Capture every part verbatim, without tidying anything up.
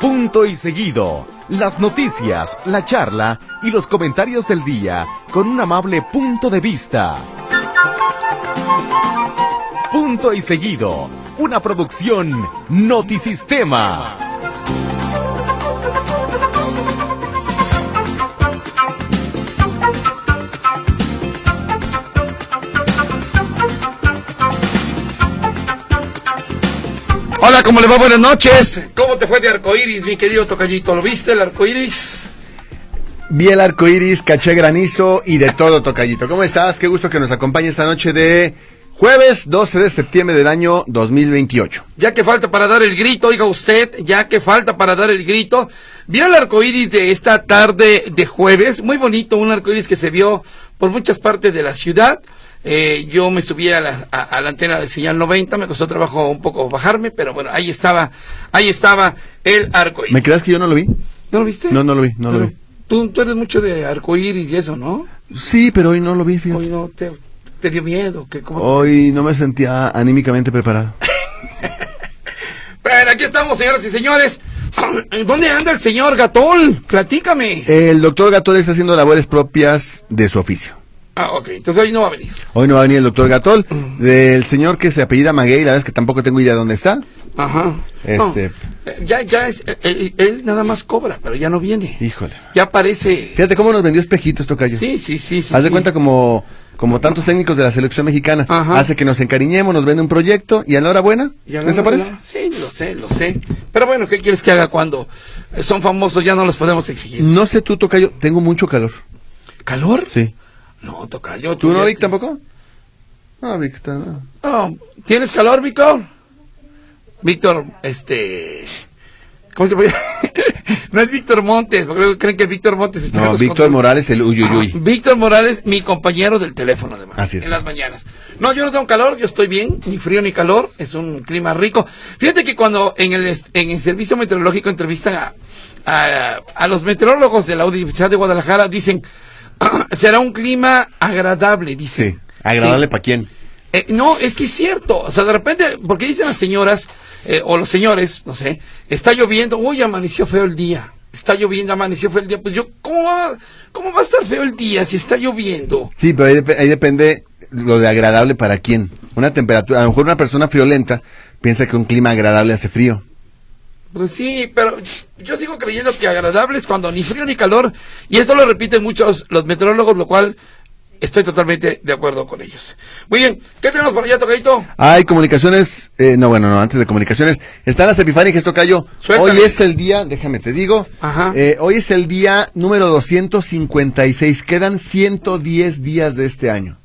Punto y seguido. Las noticias, la charla y los comentarios del día con un amable punto de vista. Punto y seguido. Una producción Notisistema. Hola, ¿cómo le va? Buenas noches. ¿Cómo te fue de arcoíris, mi querido tocallito? ¿Lo viste, el arcoíris? Vi el arcoíris, caché granizo y de todo, tocallito. ¿Cómo estás? Qué gusto que nos acompañe esta noche de jueves doce de septiembre del año dos mil veintiocho. Ya que falta para dar el grito, oiga usted, ya que falta para dar el grito. ¿Vio el arcoíris de esta tarde de jueves? Muy bonito, un arcoíris que se vio por muchas partes de la ciudad. Eh, yo me subí a la, a, a la antena de señal noventa, me costó trabajo un poco bajarme, pero bueno, ahí estaba, ahí estaba el arcoíris. ¿Me creas que yo no lo vi? ¿No lo viste? No, no lo vi, no pero lo vi. Tú, tú eres mucho de arcoíris y eso, ¿no? Sí, pero hoy no lo vi, fíjate. Hoy no, te, te dio miedo. ¿Qué, cómo te Hoy sentiste? no me sentía anímicamente preparado. Pero aquí estamos, señoras y señores. ¿Dónde anda el señor Gatol? Platícame. El doctor Gatol está haciendo labores propias de su oficio. Ah, ok, entonces hoy no va a venir. Hoy no va a venir el doctor Gatol, mm. del señor que se apellida Maguey, la verdad es que tampoco tengo idea de dónde está. Ajá. Este... No, ya, ya, es, él, él nada más cobra, pero ya no viene. Híjole. Ya parece... Fíjate cómo nos vendió espejitos, tocayo. Sí, sí, sí, sí. Haz de sí. cuenta como, como tantos técnicos de la selección mexicana. Ajá. Hace que nos encariñemos, nos vende un proyecto y a la hora buena, ¿Ya no, desaparece? No, sí, lo sé, lo sé. Pero bueno, ¿qué quieres que haga cuando son famosos? Ya no los podemos exigir. No sé tú, tocayo, tengo mucho calor. ¿Calor? Sí. No, tocayo. ¿Tú, ¿Tú no, Vic, te... tampoco? No, Vic, está... No. no. ¿Tienes calor, Víctor? Víctor, este... ¿Cómo se puede? No es Víctor Montes, porque creen que Víctor Montes está No, en los Víctor controles. Morales, el uyuyuy. Ah, Víctor Morales, mi compañero del teléfono, además. Así es. En las mañanas. No, yo no tengo calor, yo estoy bien, ni frío ni calor, es un clima rico. Fíjate que cuando en el, en el servicio meteorológico entrevistan a, a, a los meteorólogos de la Universidad de Guadalajara, dicen... será un clima agradable, dice. Sí, agradable, sí. ¿Para quién? Eh, no, es que es cierto, o sea, de repente, porque dicen las señoras, eh, o los señores, no sé, está lloviendo, uy, amaneció feo el día, está lloviendo, amaneció feo el día, pues yo, ¿cómo va, cómo va a estar feo el día si está lloviendo? Sí, pero ahí, dep- ahí depende lo de agradable para quién. Una temperatura, a lo mejor una persona friolenta piensa que un clima agradable hace frío. Pues sí, pero yo sigo creyendo que agradable es cuando ni frío ni calor, y esto lo repiten muchos los meteorólogos, lo cual estoy totalmente de acuerdo con ellos. Muy bien, ¿qué tenemos por allá, tocadito? Hay comunicaciones, eh, no, bueno, no, antes de comunicaciones, están las epifánicas, tocayo. Suéltame. Hoy es el día, déjame te digo, Ajá. Eh, hoy es el día número doscientos cincuenta y seis, quedan ciento diez días de este año.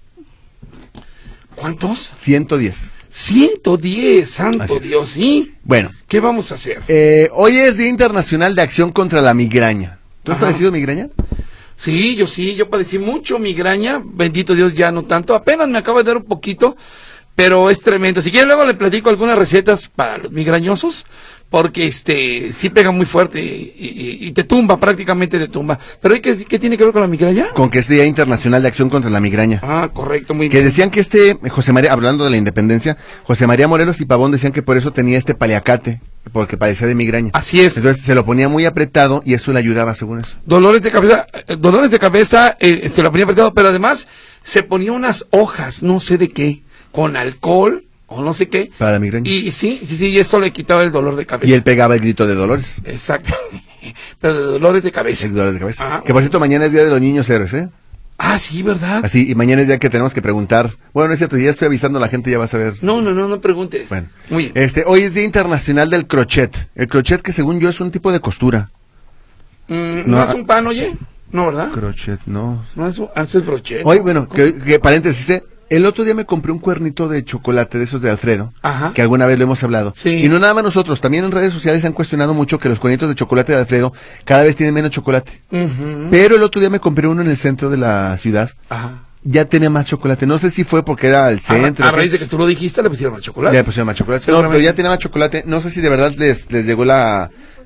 ¿Cuántos? ciento diez. ciento diez, santo Dios, ¿sí? Bueno. ¿Qué vamos a hacer? Eh, hoy es Día Internacional de Acción contra la Migraña. ¿Tú has Ajá. padecido migraña? Sí, yo sí, yo padecí mucho migraña, bendito Dios, ya no tanto, apenas me acaba de dar un poquito, pero es tremendo. Si quieren luego le platico algunas recetas para los migrañosos, porque este sí pega muy fuerte y, y, y te tumba, prácticamente te tumba. Pero ¿qué, ¿qué tiene que ver con la migraña? Con que es Día Internacional de Acción contra la Migraña. Ah, correcto, muy Que bien. decían que este, José María, hablando de la independencia, José María Morelos y Pavón decían que por eso tenía este paliacate, porque padecía de migraña. Así es. Entonces se lo ponía muy apretado y eso le ayudaba, según eso. Dolores de cabeza, eh, dolores de cabeza, eh, se lo ponía apretado, pero además se ponía unas hojas, no sé de qué, con alcohol o no sé qué. Para la migraña. Y, y sí, sí, sí, y esto le quitaba el dolor de cabeza. Y él pegaba el grito de Dolores. Exacto. Pero de dolores de cabeza. El dolores de cabeza. Ajá. Que por cierto, mañana es Día de los Niños Héroes, ¿eh? Ah, sí, ¿verdad? Así, y mañana es día que tenemos que preguntar. Bueno, no es cierto, ya estoy avisando a la gente, ya vas a ver. No, no, no, no preguntes. Bueno. Muy bien. Este, hoy es Día Internacional del Crochet. El crochet que según yo es un tipo de costura. Mm, no, ¿No es un pan, oye? No, ¿verdad? Crochet, no. No es un... Ah, eso es brochet. Hoy, bueno, ¿Cómo? que, que paréntesis, ¿eh? El otro día me compré un cuernito de chocolate de esos de Alfredo, Ajá. que alguna vez lo hemos hablado. Sí. Y no nada más nosotros, también en redes sociales han cuestionado mucho que los cuernitos de chocolate de Alfredo cada vez tienen menos chocolate. Ujú. Pero el otro día me compré uno en el centro de la ciudad. Ajá. Ya tenía más chocolate. No sé si fue porque era el A, ra- centro. a o qué. raíz de que tú lo dijiste, le pusieron más chocolate. Ya le pusieron más chocolate. No, Seguramente. pero ya tenía más chocolate. No sé si de verdad les, les llegó la,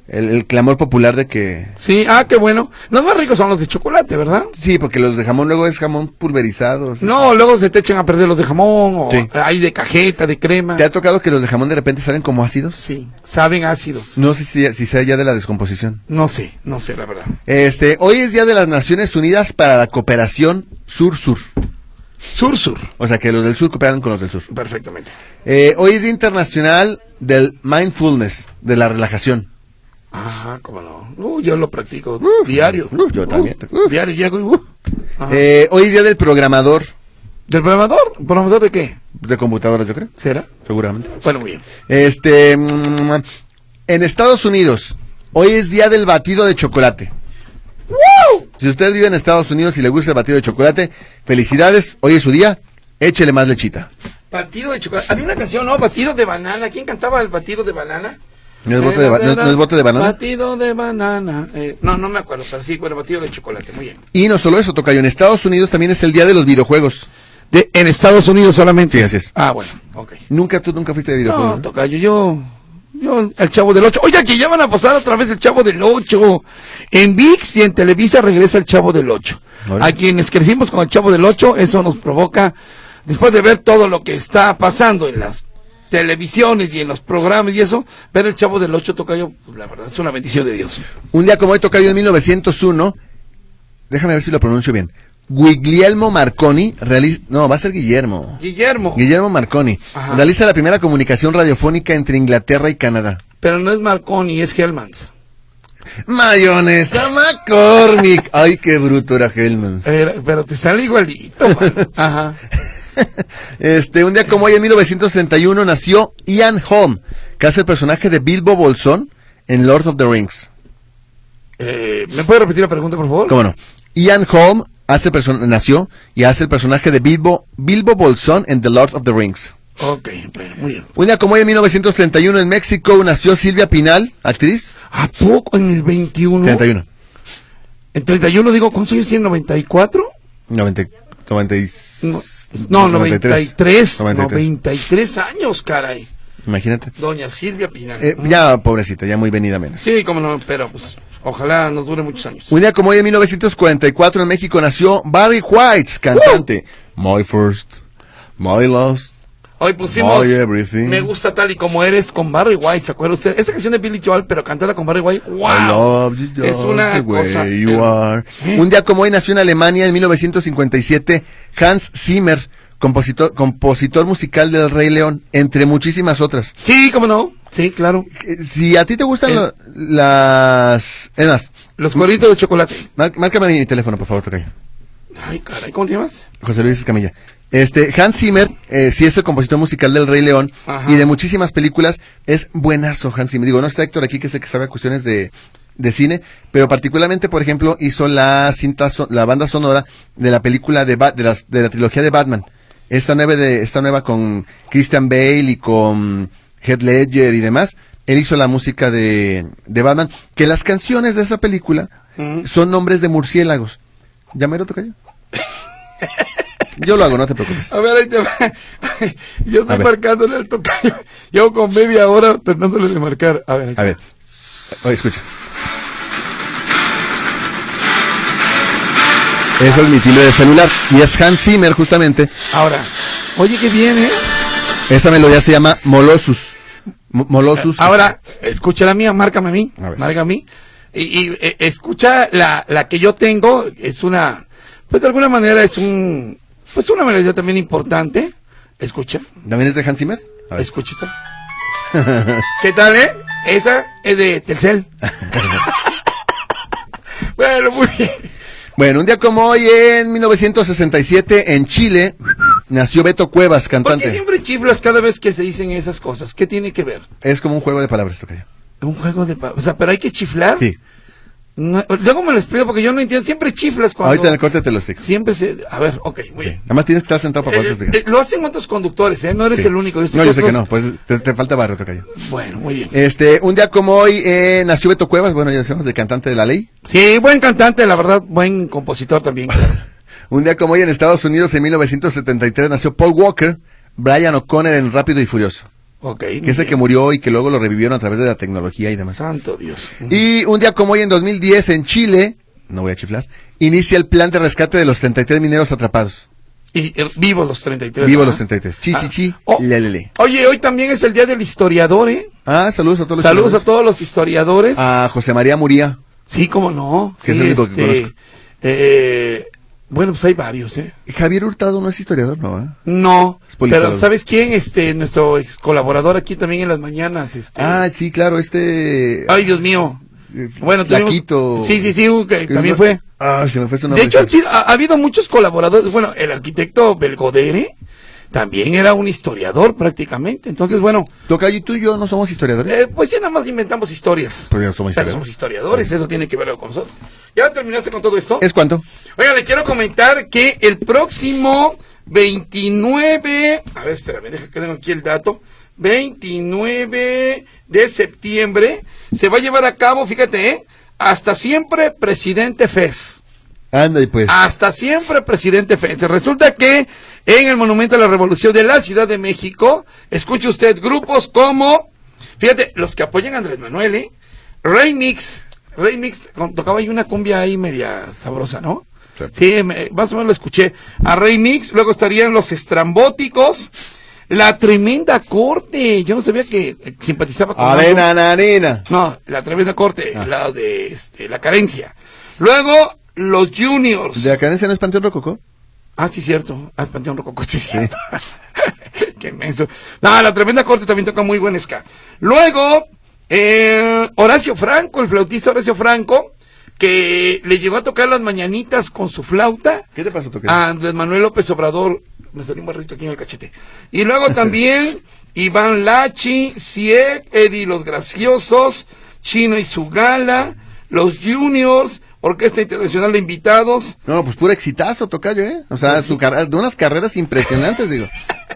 el, el clamor popular de que... Sí, ah, qué bueno. Los más ricos son los de chocolate, ¿verdad? Sí, porque los de jamón luego es jamón pulverizado. ¿Sí? No, luego se te echan a perder los de jamón, o Sí. hay de cajeta, de crema. ¿Te ha tocado que los de jamón de repente saben como ácidos? Sí, saben ácidos. No sé si, si sea ya de la descomposición. No sé, no sé, la verdad. Este, hoy es Día de las Naciones Unidas para la Cooperación Sur-Sur. Sur-sur. O sea, que los del sur cooperan con los del sur. Perfectamente. Eh, hoy es Día Internacional del Mindfulness, de la relajación. Ajá, cómo no. Uh, yo lo practico Uh, diario. uh, yo también. Uh, Uh. diario llego y... Uh. Ajá. Eh, hoy es Día del Programador ¿Del programador? ¿Programador de qué? de computadoras, yo creo, ¿Será? seguramente. Bueno, muy bien. Este, mm, en Estados Unidos, hoy es Día del Batido de Chocolate. ¡Woo! Si usted vive en Estados Unidos y le gusta el batido de chocolate, felicidades, hoy es su día, échele más lechita. Batido de chocolate. Había una canción, ¿no? Batido de banana. ¿Quién cantaba el batido de banana? ¿No es bote de, ba- no, no es bote de banana? Batido de banana. Eh, no, no me acuerdo, pero sí, bueno, batido de chocolate. Muy bien. Y no solo eso, tocayo, en Estados Unidos también es el Día de los Videojuegos. De, en Estados Unidos solamente. Sí, así es. Ah, bueno, ok. Nunca, tú nunca fuiste de videojuegos, No, ¿no? tocayo, yo, yo, el Chavo del Ocho. Oiga, que ya van a pasar otra vez el Chavo del Ocho. En V I X y en Televisa regresa el Chavo del Ocho. Vale. A quienes crecimos con el Chavo del Ocho, eso nos provoca, después de ver todo lo que está pasando en las televisiones y en los programas y eso, ver el Chavo del Ocho, tocayo, pues, la verdad es una bendición de Dios. Un día como hoy, tocayo, en mil novecientos uno, déjame ver si lo pronuncio bien, Guglielmo Marconi realiza, no, va a ser Guillermo. Guillermo. Guillermo Marconi Ajá. realiza la primera comunicación radiofónica entre Inglaterra y Canadá. Pero no es Marconi, es Hellmans. Mayonesa McCormick. Ay, qué bruto era Hellmans. Era- pero te sale igualito, man. Ajá. Este, un día como hoy, en mil novecientos treinta y uno, nació Ian Holm, que hace el personaje de Bilbo Bolsón en Lord of the Rings. Eh, ¿Me puede repetir la pregunta, por favor? ¿Cómo no? Ian Holm hace perso- nació y hace el personaje de Bilbo, Bilbo Bolsón en The Lord of the Rings. Ok, bueno, muy bien. Un día como hoy, en mil novecientos treinta y uno, en México, nació Silvia Pinal, actriz. ¿A poco en el veintiuno? treinta y uno. En treinta y uno digo, ¿cuántos años tiene? ¿noventa y cuatro? noventa, noventa y- No, no noventa y tres. noventa y tres. noventa y tres años, caray. Imagínate. Doña Silvia Pinal. Eh, ya, pobrecita, ya muy venida menos. Sí, cómo no, pero pues, ojalá nos dure muchos años. Un día como hoy, en mil novecientos cuarenta y cuatro, en México, nació Barry White, cantante. My First, My Last. Hoy pusimos My Everything. Me gusta tal y como eres con Barry White, ¿se acuerda usted? Esa canción de Billy Joel, pero cantada con Barry White. ¡Wow! I love you just Es una the way cosa. you pero- are. ¿Eh? Un día como hoy nació en Alemania, en mil novecientos cincuenta y siete, Hans Zimmer, compositor, compositor musical del Rey León, entre muchísimas otras. Sí, cómo no. Sí, claro. Eh, Si a ti te gustan El- lo- las... Es más, Los cueritos de chocolate. mar- márcame mi teléfono, por favor, tocayo. Ay, caray, ¿cómo te llamas? José Luis Escamilla. Este, Hans Zimmer, eh, sí es el compositor musical del Rey León Ajá. y de muchísimas películas. Es buenazo Hans Zimmer. Digo, no está Héctor aquí, que sé que sabe cuestiones de, de cine, pero particularmente, por ejemplo, hizo la cinta, so- la banda sonora de la película de, Ba- de, las, de la trilogía de Batman. Esta nueva, de, esta nueva con Christian Bale y con Heath Ledger y demás. Él hizo la música de, de Batman, que las canciones de esa película Mm. son nombres de murciélagos. ¿Ya me lo toca yo? Yo lo hago, no te preocupes. A ver, ahí te va. Yo A estoy ver. marcándole el tocayo. Llevo con media hora tratándole de marcar. A ver, ahí te A va. ver, oye, escucha. Ese es mi timbre de celular y es Hans Zimmer justamente. Ahora, oye, qué bien, ¿eh? Esa melodía se llama Molossus. Mo- Molossus. Ahora, escucha la mía, márcame a mí. A ver. Marca a mí. Y, y, eh, escucha la, la que yo tengo. Es una, pues de alguna manera es un, pues una melodía también importante. Escucha, ¿También es de Hans Zimmer? A ver. escucha esta. ¿Qué tal, eh? Esa es de Telcel. Bueno, muy bien. Bueno, un día como hoy, en mil novecientos sesenta y siete, en Chile, nació Beto Cuevas, ¿Por qué cantante. siempre chiflas cada vez que se dicen esas cosas? ¿Qué tiene que ver? Es como un juego de palabras, tocayo. Un juego de... pa- O sea, pero hay que chiflar. Sí. No, luego me lo explico porque yo no entiendo. Siempre chiflas cuando... Ahorita en el corte te lo explico. Siempre se... A ver, ok, muy bien. Nada más tienes que estar sentado para poder Eh, explicar. eh, lo hacen otros conductores, ¿eh? No eres Sí. el único. No, yo sé que no, pues te, te falta barrio, tocayo. Bueno, muy bien. Este, un día como hoy, eh, nació Beto Cuevas, bueno, ya decíamos, de Cantante de la Ley. Sí, buen cantante, la verdad, buen compositor también. Claro. Un día como hoy, en Estados Unidos, en mil novecientos setenta y tres, nació Paul Walker, Brian O'Connor en Rápido y Furioso. Ok. Que es el que murió y que luego lo revivieron a través de la tecnología y demás. Santo Dios. Y un día como hoy, en dos mil diez, en Chile, no voy a chiflar, inicia el plan de rescate de los treinta y tres mineros atrapados. Y eh, vivo los treinta y tres. Vivo ¿verdad? los treinta y tres. Chi, chi, chi, Oh, le, le, le. Oye, hoy también es el día del historiador, ¿eh? Ah, saludos a todos los Saludos a chilenos. todos los historiadores. A José María Muría. Sí, cómo no. Que Sí, es el único que este, conozco. eh, bueno, pues hay varios, ¿eh? Javier Hurtado no es historiador, ¿no? ¿Eh? No, Es politólogo. pero ¿sabes quién? Este, nuestro ex colaborador aquí también en las mañanas, este. Ah, sí, claro, este... Ay, Dios mío. eh, Bueno, tuvimos- Flaquito. Sí, sí, sí, un- que Que también no- fue. Ah, se me fue su De nombre. hecho, han sido- ha, ha habido muchos colaboradores. Bueno, el arquitecto Belgodere también era un historiador prácticamente. Entonces, bueno, Tocayo, ¿y tú y yo no somos historiadores? eh, pues ya nada más inventamos historias. Pues ya somos Pero historiadores. somos historiadores, eso tiene que ver con nosotros. ¿Ya terminaste con todo esto? ¿Es cuánto? Oiga, le quiero comentar que el próximo veintinueve, a ver, espérame, deja que tengo aquí el dato, veintinueve de septiembre, se va a llevar a cabo, fíjate, ¿eh? Hasta siempre Presidente Fest. Anda y pues. Hasta siempre Presidente Fest. Resulta que en el Monumento a la Revolución de la Ciudad de México, escuche usted, grupos como, fíjate, los que apoyan a Andrés Manuel, ¿eh? Remix, Remix, con- tocaba ahí una cumbia ahí media sabrosa, ¿no? Sí. Sí, me- más o menos lo escuché. A Remix, luego estarían los Estrambóticos, la Tremenda Corte. Yo no sabía que eh, simpatizaba con... Arena, algo. arena. No, la Tremenda Corte, Ah. la de este, la Carencia. Luego, los Juniors. ¿De la carencia no es Panteón Rococó? Ah, sí, cierto. Ah, Panteón Rococó, sí, cierto. Qué inmenso. No, la Tremenda Corte también toca muy buen ska. Luego, eh, Horacio Franco, el flautista Horacio Franco, que le llegó a tocar las mañanitas con su flauta ¿Qué te pasó, Tocayo? a Andrés Manuel López Obrador. Me salió un barrito aquí en el cachete. Y luego también Iván Lachi, Cieg, Eddie Los Graciosos, Chino y su Gala, los Juniors, Orquesta Internacional de Invitados. No, pues puro exitazo, Tocayo, ¿eh? O sea, su carrera, de unas carreras impresionantes, digo.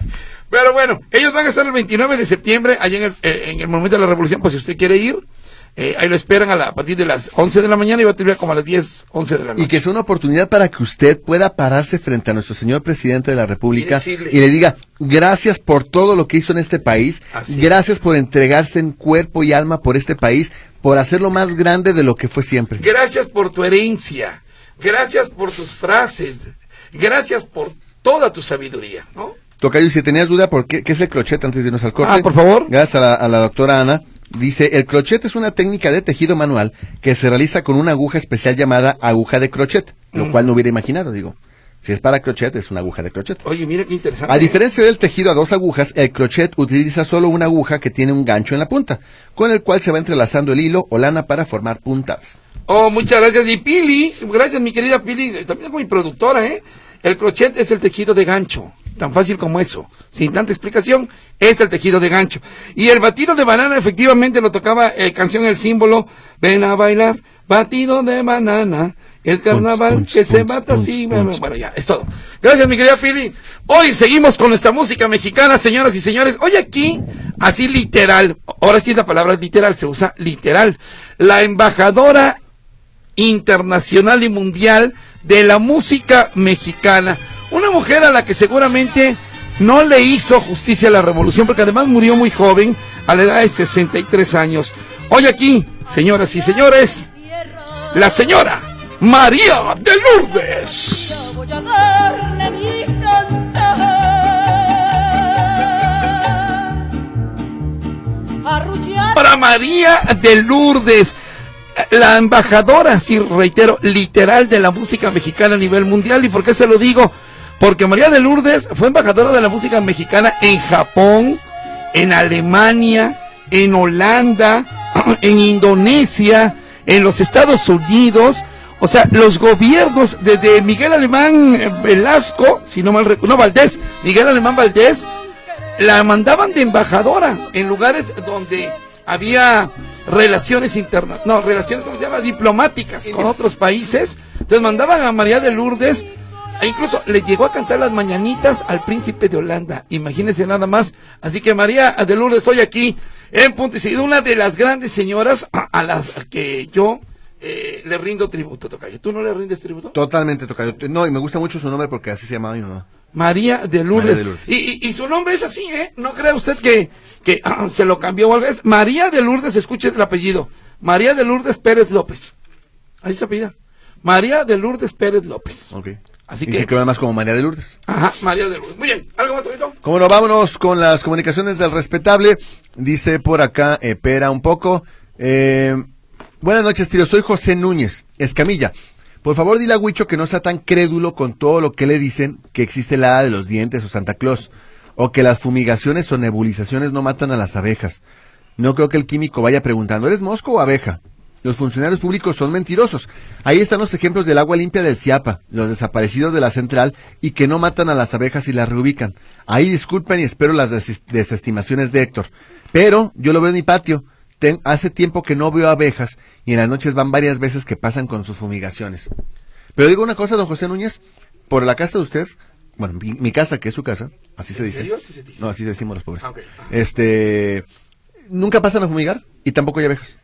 Pero bueno, ellos van a estar el veintinueve de septiembre allá en el, eh, en el Monumento de la Revolución, pues si usted quiere ir, eh, ahí lo esperan a, la, a partir de las once de la mañana y va a terminar como a las diez, once de la noche. Y que es una oportunidad para que usted pueda pararse frente a nuestro señor presidente de la República Y decirle- y le diga, gracias por todo lo que hizo en este país, Así. gracias por entregarse en cuerpo y alma por este país, por hacerlo más grande de lo que fue siempre. Gracias por tu herencia, gracias por tus frases, gracias por toda tu sabiduría, ¿no? Tocayo, y si tenías duda, ¿por qué, qué es el crochet antes de irnos al corte? Ah, por favor. Gracias a la, a la doctora Ana. Dice, el crochet es una técnica de tejido manual que se realiza con una aguja especial llamada aguja de crochet, lo Mm. cual no hubiera imaginado, digo. Si es para crochet, es una aguja de crochet. Oye, mira qué interesante. A diferencia del tejido a dos agujas, el crochet utiliza solo una aguja que tiene un gancho en la punta, con el cual se va entrelazando el hilo o lana para formar puntadas. Oh, muchas gracias. Y Pili, gracias mi querida Pili, también es mi productora, ¿eh? El crochet es el tejido de gancho, tan fácil como eso, sin tanta explicación, es el tejido de gancho. Y el batido de banana, efectivamente lo tocaba eh, canción El Símbolo, ven a bailar, batido de banana, el carnaval punch, que se punch, bata punch, así, punch. bueno, ya, es todo. Gracias mi querida Pili. Hoy seguimos con nuestra música mexicana, señoras y señores. Hoy aquí, así literal, ahora sí la palabra literal, se usa literal, la embajadora internacional y mundial de la música mexicana. Una mujer a la que seguramente no le hizo justicia a la revolución, porque además murió muy joven, a la edad de sesenta y tres años. Hoy aquí, señoras y señores, la señora María de Lourdes. Yo voy a darle mi cantar, arrullar Para María de Lourdes, la embajadora, sí, reitero, literal de la música mexicana a nivel mundial. ¿Y por qué se lo digo? Porque María de Lourdes fue embajadora de la música mexicana en Japón, en Alemania, en Holanda, en Indonesia, en los Estados Unidos. O sea, los gobiernos, desde Miguel Alemán Velasco, si no mal recuerdo, no, Valdés, Miguel Alemán Valdés, la mandaban de embajadora en lugares donde había relaciones internas, no, relaciones, ¿cómo se llama? Diplomáticas con otros países. Entonces mandaban a María de Lourdes, e incluso le llegó a cantar las mañanitas al príncipe de Holanda, imagínense nada más. Así que María de Lourdes hoy aquí en Punto y Seguido, una de las grandes señoras a las que yo eh, le rindo tributo, Tocayo. ¿Tú no le rindes tributo? Totalmente, Tocayo. No, y me gusta mucho su nombre porque así se llamaba mi mamá. María de Lourdes. María de Lourdes. Y, y, y su nombre es así, ¿eh? No crea usted que, que ah, se lo cambió o algo. Es María de Lourdes, escuche el apellido. María de Lourdes Pérez López. Ahí se apellida. María de Lourdes Pérez López. Ok. Así y que... se queda más como María de Lourdes. Ajá, María de Lourdes. Muy bien, ¿algo más, Torito? Como no, vámonos con las comunicaciones del respetable. Dice por acá, espera un poco. Eh, buenas noches, tío. Soy José Núñez Escamilla. Por favor, dile a Huicho que no sea tan crédulo con todo lo que le dicen que existe el hada de los dientes o Santa Claus, o que las fumigaciones o nebulizaciones no matan a las abejas. No creo que el químico vaya preguntando, ¿eres mosco o abeja? Los funcionarios públicos son mentirosos. Ahí están los ejemplos del agua limpia del Ciapa, los desaparecidos de la central y que no matan a las abejas y las reubican. Ahí disculpen y espero las des- desestimaciones de Héctor. Pero yo lo veo en mi patio. Ten, hace tiempo que no veo abejas y en las noches van varias veces que pasan con sus fumigaciones. Pero digo una cosa, don José Núñez, por la casa de ustedes, bueno, mi, mi casa, que es su casa, así se ¿En dice. serio? ¿Así se dice? No, así decimos los pobres. Ah, ok. Ajá. Este, nunca pasan a fumigar y tampoco hay abejas.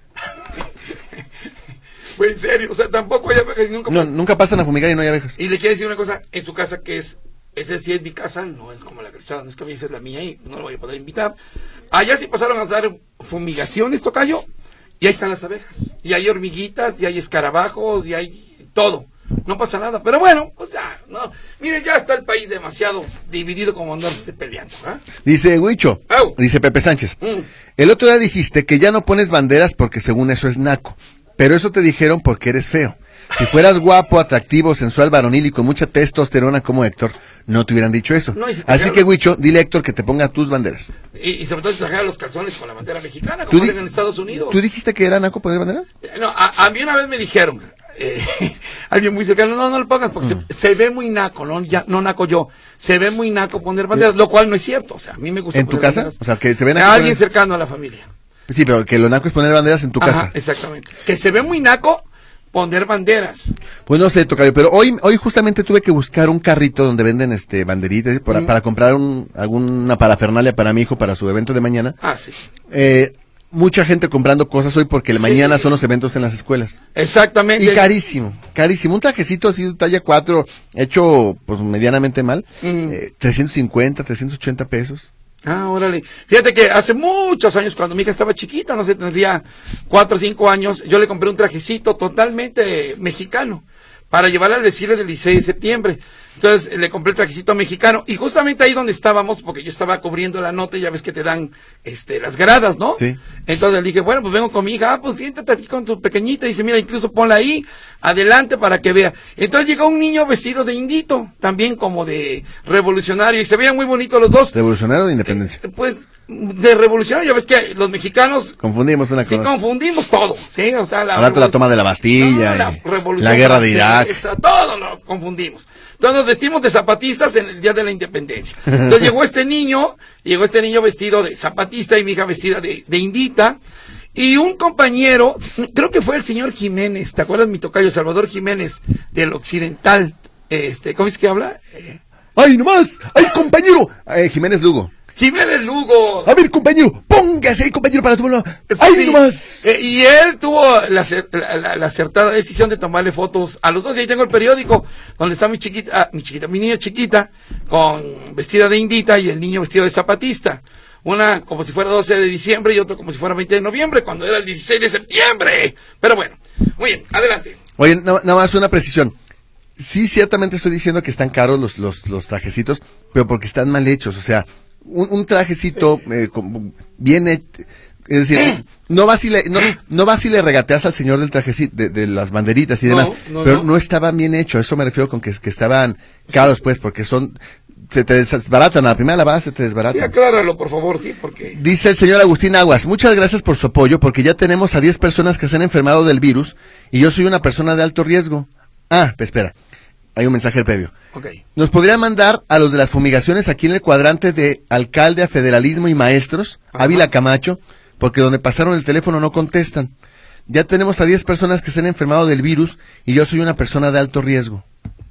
Pues en serio, o sea, tampoco hay abejas y nunca... No, nunca pasan a fumigar y no hay abejas. Y le quiero decir una cosa, en su casa que es, esa sí es mi casa, no es como la calzada, no es que esa es la mía y no lo voy a poder invitar. Allá sí pasaron a dar fumigaciones, tocayo, y ahí están las abejas. Y hay hormiguitas, y hay escarabajos, y hay todo. No pasa nada, pero bueno, pues ya, no. Miren, ya está el país demasiado dividido como andarse peleando, ¿ah? Dice Huicho, Au. dice Pepe Sánchez, Mm. el otro día dijiste que ya no pones banderas porque según eso es naco, pero eso te dijeron porque eres feo. Si fueras guapo, atractivo, sensual, varonil y con mucha testosterona como Héctor, no te hubieran dicho eso. No, y si te Así quedas- que Huicho, dile a Héctor que te ponga tus banderas. Y, y sobre todo si trajera los calzones con la bandera mexicana, ¿Tú, como di- hacen en Estados Unidos. ¿Tú dijiste que era naco poner banderas? No, a, a mí una vez me dijeron, eh, alguien muy cercano, no, no lo pongas porque Mm. se, se ve muy naco, no, ya, no naco yo, se ve muy naco poner banderas, lo cual no es cierto, o sea, a mí me gusta ¿En tu poner casa? banderas. O sea, que se ven A alguien cercano a la familia. Sí, pero que lo naco es poner banderas en tu Ajá, casa. exactamente. Que se ve muy naco poner banderas. Pues no sé, Tocayo, pero hoy hoy justamente tuve que buscar un carrito donde venden este banderitas para, Mm. para comprar un, alguna parafernalia para mi hijo para su evento de mañana. Ah, sí. Eh, mucha gente comprando cosas hoy porque el Sí. mañana son los eventos en las escuelas. Exactamente. Y carísimo, carísimo. Un trajecito así, talla cuatro, hecho pues medianamente mal, Mm. eh, trescientos cincuenta, trescientos ochenta pesos. Ah, órale. Fíjate que hace muchos años, cuando mi hija estaba chiquita, no sé, tendría cuatro o cinco años, yo le compré un trajecito totalmente mexicano para llevarla al desfile del dieciséis de septiembre. Entonces le compré el trajecito mexicano y justamente ahí donde estábamos, porque yo estaba cubriendo la nota, ya ves que te dan este las gradas, ¿no? Sí. Entonces le dije, bueno, pues vengo con mi hija, ah, pues siéntate aquí con tu pequeñita, y dice, mira, incluso ponla ahí, adelante para que vea. Entonces llegó un niño vestido de indito, también como de revolucionario, y se veían muy bonitos los dos. ¿Revolucionario o de independencia? Eh, Pues de revolucionario, ya ves que los mexicanos Confundimos una sí cosa. confundimos todo, ¿sí? O sea, la, Al rato la toma de la Bastilla, No, la, y revolución la guerra de Irak. francesa, todo lo confundimos. Entonces nos vestimos de zapatistas en el día de la independencia. Entonces llegó este niño, llegó este niño vestido de zapatista y mi hija vestida de, de indita. Y un compañero, creo que fue el señor Jiménez, ¿te acuerdas mi tocayo Salvador Jiménez del Occidental? Este, ¿cómo es que habla? Eh, ¡Ay, nomás! ¡Ay, compañero! Eh, Jiménez Lugo. Jiménez Lugo. A ver, compañero, póngase ahí, compañero, para tu bola. ¡Ay, Sí. nomás! Eh, y él tuvo la, acer- la- la- la acertada decisión de tomarle fotos a los dos. Y ahí tengo el periódico donde está mi chiquita, ah, mi chiquita, mi niña chiquita, con vestida de indita y el niño vestido de zapatista. Una como si fuera doce de diciembre y otro como si fuera veinte de noviembre, cuando era el dieciséis de septiembre. Pero bueno, muy bien, adelante. Oye, na- nada más una precisión. Sí, ciertamente estoy diciendo que están caros los, los, los trajecitos, pero porque están mal hechos. O sea, un, un trajecito eh, con- bien hecho, es decir, no vas y le, no, no vas y le regateas al señor del trajecito, de, de las banderitas y No, demás, no, pero no. no. estaban bien hechos. A eso me refiero con que, que estaban caros, pues, porque son, se te desbaratan, a la primera lavada se te Sí, desbaratan. acláralo, por favor, sí, porque... Dice el señor Agustín Aguas, muchas gracias por su apoyo, porque ya tenemos a diez personas que se han enfermado del virus y yo soy una persona de alto riesgo. Ah, pues espera, hay un mensaje previo. Ok. ¿Nos podría mandar a los de las fumigaciones aquí en el cuadrante de alcalde a federalismo y maestros, Ajá. Ávila Camacho, porque donde pasaron el teléfono no contestan? Ya tenemos a diez personas que se han enfermado del virus y yo soy una persona de alto riesgo.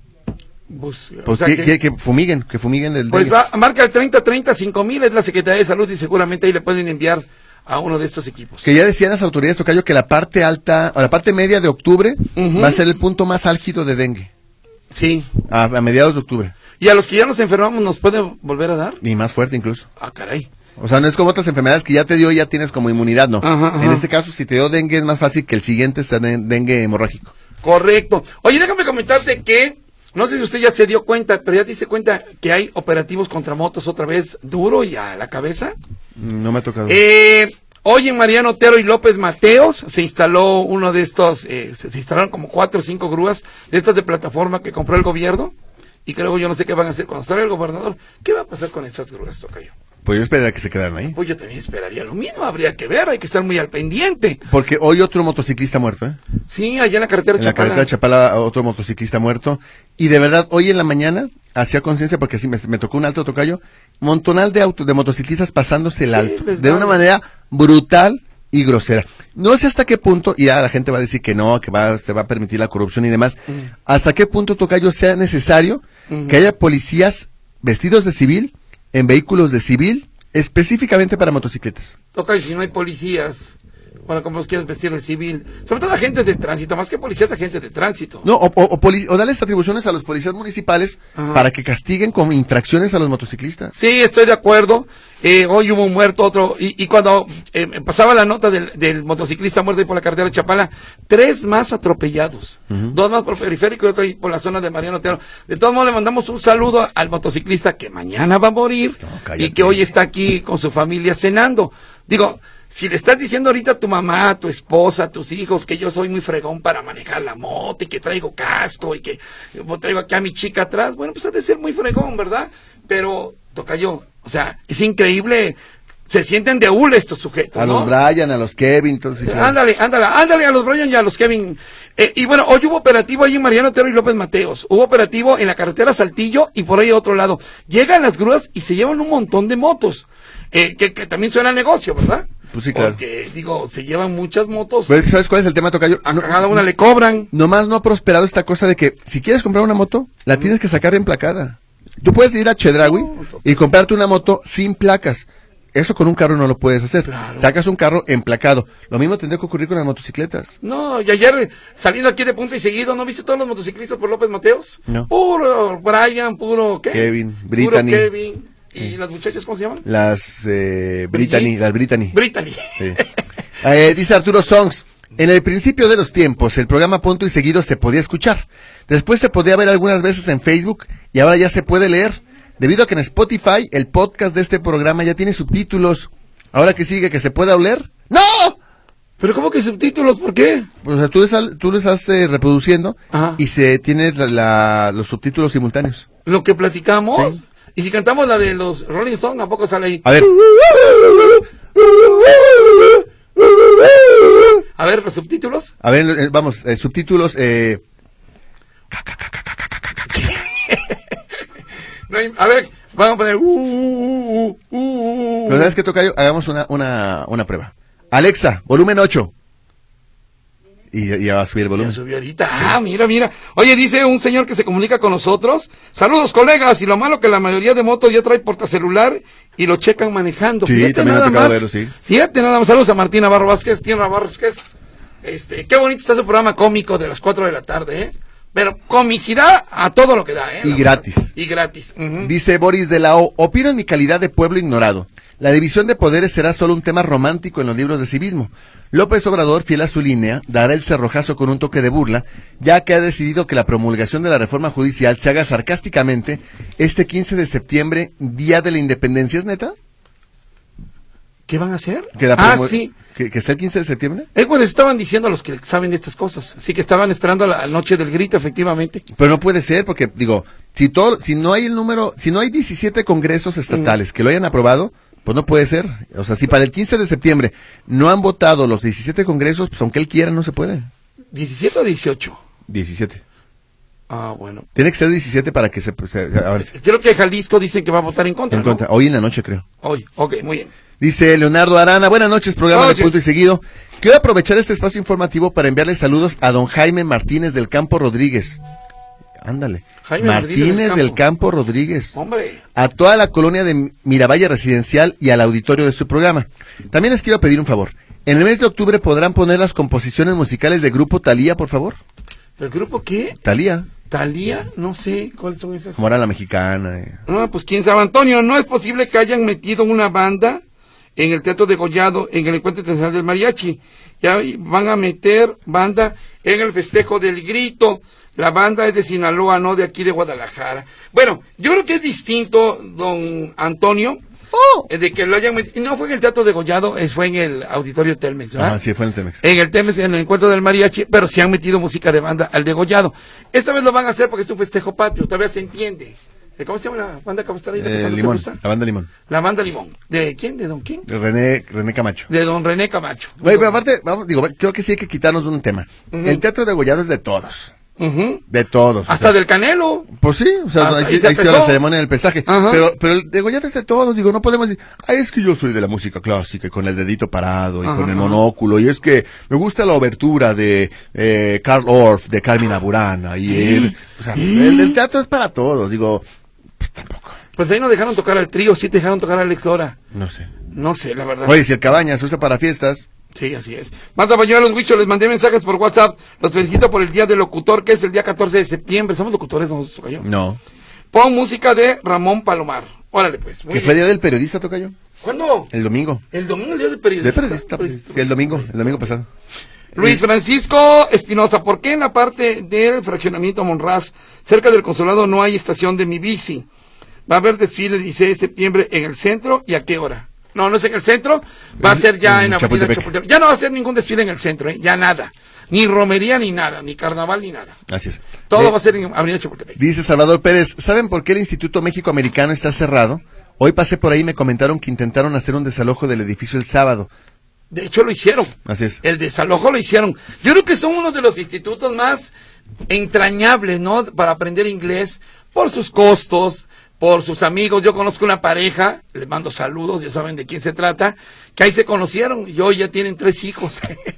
Pues, o Pues sea que, que- que- que fumiguen, que fumiguen el Pues dengue. va, marca el treinta treinta cinco mil, es la Secretaría de Salud y seguramente ahí le pueden enviar a uno de estos equipos. Que ya decían las autoridades, Tocayo, que la parte alta, o la parte media de octubre Ujú. va a ser el punto más álgido de dengue, Sí. a, a mediados de octubre. ¿Y a los que ya nos enfermamos nos puede volver a dar? Y más fuerte incluso. Ah, caray. O sea, no es como otras enfermedades que ya te dio y ya tienes como inmunidad, no. Ajá, ajá. En este caso, si te dio dengue, es más fácil que el siguiente sea de- dengue hemorrágico. Correcto. Oye, déjame comentarte que, no sé si usted ya se dio cuenta, pero ya te diste cuenta que hay operativos contra motos otra vez duro y a la cabeza. No me ha tocado. Eh, hoy en Mariano Otero y López Mateos se instaló uno de estos, eh, se, se instalaron como cuatro o cinco grúas de estas de plataforma que compró el gobierno. Y creo yo no sé qué van a hacer cuando salga el gobernador. ¿Qué va a pasar con esas grúas, tocayo? Pues yo esperaría que se quedaran ahí. Pues yo también esperaría lo mismo, habría que ver, hay que estar muy al pendiente. Porque hoy otro motociclista muerto, ¿eh? Sí, allá en la carretera En la Chapala. carretera de Chapala, otro motociclista muerto. Y de verdad, hoy en la mañana, hacía conciencia, porque sí, me, me tocó un alto tocayo, montonal de autos, de motociclistas pasándose el Sí, alto. les De vale. una manera brutal y grosera. No sé hasta qué punto, y ya la gente va a decir que no, que va, se va a permitir la corrupción y demás, Mm. hasta qué punto, tocayo, sea necesario Ujú. que haya policías vestidos de civil, en vehículos de civil, específicamente para motocicletas. Toca, y si no hay policías, bueno, como los quieres vestir de civil, sobre todo agentes de tránsito, más que policías, agentes de tránsito. No, o, o, o, poli- o darles atribuciones a los policías municipales Ajá. para que castiguen con infracciones a los motociclistas. Sí, estoy de acuerdo. Eh, hoy hubo un muerto, otro, y, y cuando eh, pasaba la nota del, del motociclista muerto ahí por la carretera de Chapala, tres más atropellados, Ujú. dos más por periférico y otro ahí por la zona de Mariano Otero. De todos modos, le mandamos un saludo al motociclista que mañana va a morir No, cállate. y que hoy está aquí con su familia cenando. Digo, si le estás diciendo ahorita a tu mamá, a tu esposa, a tus hijos que yo soy muy fregón para manejar la moto y que traigo casco y que eh, traigo aquí a mi chica atrás, bueno, pues ha de ser muy fregón, ¿verdad? Pero, tocayo, o sea, es increíble, se sienten de hule estos sujetos, A ¿no? los Brian, a los Kevin, entonces. Eh, Ándale, ándale, ándale a los Brian y a los Kevin. Eh, y bueno, hoy hubo operativo ahí en Mariano Otero y López Mateos. Hubo operativo en la carretera Saltillo y por ahí a otro lado. Llegan las grúas y se llevan un montón de motos. Eh, que, que también suena negocio, ¿verdad? Pues sí, claro. Porque, digo, se llevan muchas motos. Pues, ¿sabes cuál es el tema, tocayo? A No- cada una le cobran. Nomás no ha prosperado esta cosa de que si quieres comprar una moto, la tienes que sacar emplacada. Tú puedes ir a Chedraui No, tocayo. y comprarte una moto sin placas. Eso con un carro no lo puedes hacer. Claro. Sacas un carro emplacado. Lo mismo tendría que ocurrir con las motocicletas. No, y ayer saliendo aquí de punta y seguido, ¿no viste todos los motociclistas por López Mateos? No. Puro Brian, puro ¿qué? Kevin, Puro Brittany. Kevin. ¿Y las muchachas cómo se llaman? Las eh, Brittany, Brigitte. las Brittany. Brittany. Sí. Eh, dice Arturo Songs, en el principio de los tiempos, el programa Punto y Seguido se podía escuchar. Después se podía ver algunas veces en Facebook y ahora ya se puede leer. Debido a que en Spotify el podcast de este programa ya tiene subtítulos. Ahora que sigue, que se pueda oler. ¡No! ¿Pero cómo que subtítulos? ¿Por qué? O sea, tú lo estás, tú lo estás eh, reproduciendo Ajá. y se tiene la- la- los subtítulos simultáneos. Lo que platicamos. Sí. Y si cantamos la de los Rolling Stones, ¿a poco sale ahí? A ver, A ver, los subtítulos. a ver, eh, vamos, eh, subtítulos, eh, No hay- a ver, vamos a poner. Uh, uh, uh, uh, uh. pero ¿sabes qué, tocayo? Hagamos una, una, una prueba. Alexa, volumen ocho. Y ya- ya va a subir el Ya volumen. subió ahorita. Ah, mira, mira. Oye, dice un señor que se comunica con nosotros. Saludos, colegas. Y lo malo que la mayoría de motos ya trae portacelular y lo checan manejando. Sí, Fíjate también me ha nada tocado más. verlo, sí. Fíjate nada más. Saludos a Martín Navarro Vázquez, Tierra Vázquez. Este, qué bonito está ese programa cómico de las cuatro de la tarde, ¿eh? Pero comicidad a todo lo que da, ¿eh? Y La gratis. verdad. Y gratis. Ujú. Dice Boris de la O, opino en mi calidad de pueblo ignorado. La división de poderes será solo un tema romántico en los libros de civismo. López Obrador, fiel a su línea, dará el cerrojazo con un toque de burla, ya que ha decidido que la promulgación de la reforma judicial se haga sarcásticamente este quince de septiembre, Día de la Independencia. ¿Es neta? ¿Qué van a hacer? Que la Ah, promu- sí. ¿Que, que sea el quince de septiembre? Eh, pues estaban diciendo a los que saben de estas cosas. Sí, que estaban esperando la noche del grito, efectivamente. Pero no puede ser, porque, digo, si todo, si no hay el número, si no hay diecisiete congresos estatales que lo hayan aprobado, pues no puede ser. O sea, si para el quince de septiembre no han votado los diecisiete congresos, pues aunque él quiera, no se puede. ¿diecisiete o dieciocho? diecisiete. Ah, bueno. Tiene que ser diecisiete para que se, se- se avance. Creo que Jalisco dicen que va a votar en contra, En ¿no? contra. Hoy en la noche, creo. Hoy, ok, muy bien. Dice Leonardo Arana, buenas noches, programa de Noches. Punto y Seguido. Quiero aprovechar este espacio informativo para enviarle saludos a don Jaime Martínez del Campo Rodríguez. Ándale. Jaime Martínez Martínez del del Campo. Campo Rodríguez. Hombre, A toda la colonia de Miravalle Residencial y al auditorio de su programa. También les quiero pedir un favor. En el mes de octubre podrán poner las composiciones musicales del grupo Thalía, por favor. ¿el grupo qué? Thalía. Talía, no sé cuáles son esas. Como era la mexicana. Eh. No, pues quién sabe, Antonio, no es posible que hayan metido una banda en el Teatro Degollado, en el Encuentro Internacional del Mariachi. Ya van a meter banda en el festejo del grito. La banda es de Sinaloa, no de aquí de Guadalajara. Bueno, yo creo que es distinto, don Antonio, oh. de que lo hayan metido. No fue en el Teatro Degollado, fue en el Auditorio Telmex, ¿verdad? Ah, sí, fue en el Telmex. En el Telmex, en el Encuentro del Mariachi, pero sí han metido música de banda al Degollado. Esta vez lo van a hacer porque es un festejo patrio, todavía se entiende. ¿Cómo se llama la banda que va a estar ahí? Eh, Limón, la banda Limón. La banda Limón. ¿De quién? ¿De don quién? René, René Camacho. De don René Camacho. Oye, pero aparte, vamos, digo, creo que sí hay que quitarnos un tema. Uh-huh. El Teatro Degollado es de todos. Uh-huh. De todos. Hasta o sea, del Canelo. Pues sí, o sea, ahí, ahí se hizo la ceremonia del pesaje. Uh-huh. Pero, pero el Degollado es de todos, digo, no podemos decir, ay, es que yo soy de la música clásica y con el dedito parado y uh-huh. con el monóculo, y es que me gusta la obertura de eh, Karl Orff, de Carmina Burana, y él, o sea, el, el teatro es para todos, digo, pues tampoco. Pues ahí no dejaron tocar al trío, sí te dejaron tocar a Alex Lora. No sé. No sé, la verdad. Oye, si el Cabañas se usa para fiestas. Sí, así es. Marta Pañuelos, Huicho, les mandé mensajes por WhatsApp. Los felicito por el Día del Locutor, que es el día catorce de septiembre. ¿Somos locutores nosotros, Tocayo? No. Pon música de Ramón Palomar. Órale, pues. ¿Que fue Día del Periodista, Tocayo? ¿Cuándo? El domingo. El domingo, el Día del Periodista. De periodista, pues, sí, el domingo, el domingo pasado. Luis Francisco Espinosa, ¿por qué en la parte del fraccionamiento Monraz, cerca del consulado, no hay estación de Mi Bici? Va a haber desfile el dieciséis de septiembre en el centro, ¿y a qué hora? No, no es en el centro, va a ser ya en, en Avenida Chapultepec. Chapultepec. Ya no va a ser ningún desfile en el centro, ¿eh? Ya nada. Ni romería ni nada, ni carnaval ni nada. Así es. Todo eh, va a ser en Avenida Chapultepec. Dice Salvador Pérez, ¿saben por qué el Instituto México Americano está cerrado? Hoy pasé por ahí y me comentaron que intentaron hacer un desalojo del edificio el sábado. De hecho lo hicieron. Así es. El desalojo lo hicieron. Yo creo que son uno de los institutos más entrañables, ¿no? Para aprender inglés, por sus costos, por sus amigos. Yo conozco una pareja, les mando saludos, ya saben de quién se trata, que ahí se conocieron y hoy ya tienen tres hijos.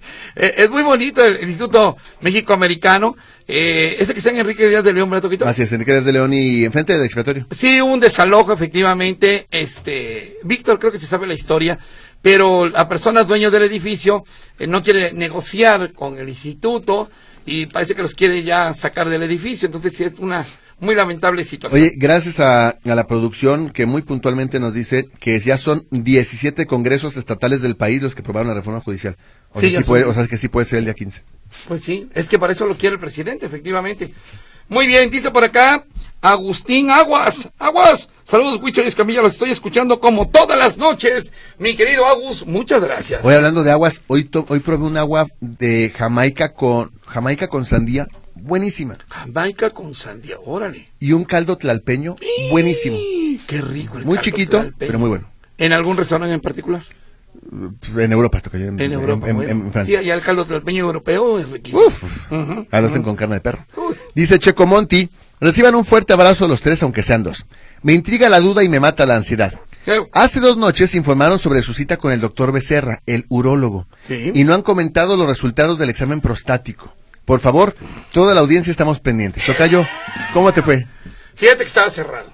Es muy bonito el, el Instituto México Americano. Eh, ese que está en Enrique Díaz de León, ¿verdad, Toquito? Así es, Enrique Díaz de León y enfrente del expiatorio. Sí, hubo un desalojo, efectivamente. Este, Víctor creo que se sabe la historia, pero la persona dueña del edificio eh, no quiere negociar con el instituto y parece que los quiere ya sacar del edificio. Entonces sí es una muy lamentable situación. Oye, gracias a, a la producción que muy puntualmente nos dice que ya son diecisiete congresos estatales del país los que aprobaron la reforma judicial. O, sí, sea, sí puede, o sea, que sí puede ser el día quince. Pues sí, es que para eso lo quiere el presidente, efectivamente. Muy bien, dice por acá Agustín Aguas. Aguas, saludos, Huicho y Escamilla, los estoy escuchando como todas las noches. Mi querido Agus, muchas gracias. Hoy hablando de aguas, hoy, to, hoy probé un agua de Jamaica con Jamaica con sandía. Buenísima. Jamaica con sandía, órale. Y un caldo tlalpeño, buenísimo. Qué rico el Muy caldo chiquito, tlalpeño. pero muy bueno. ¿En algún restaurante en particular? En Europa, toca en, en Europa, en, bueno. en, en Francia. Sí, allá el caldo tlalpeño europeo es riquísimo. Uf, uh-huh, ah, lo hacen uh-huh. con carne de perro. Uh. Dice Checo Monti, reciban un fuerte abrazo los tres, aunque sean dos. Me intriga la duda y me mata la ansiedad. ¿Qué? Hace dos noches informaron sobre su cita con el doctor Becerra, el urólogo, ¿sí? Y no han comentado los resultados del examen prostático. Por favor, toda la audiencia estamos pendientes. Tocayo, ¿cómo te fue? Fíjate que estaba cerrado.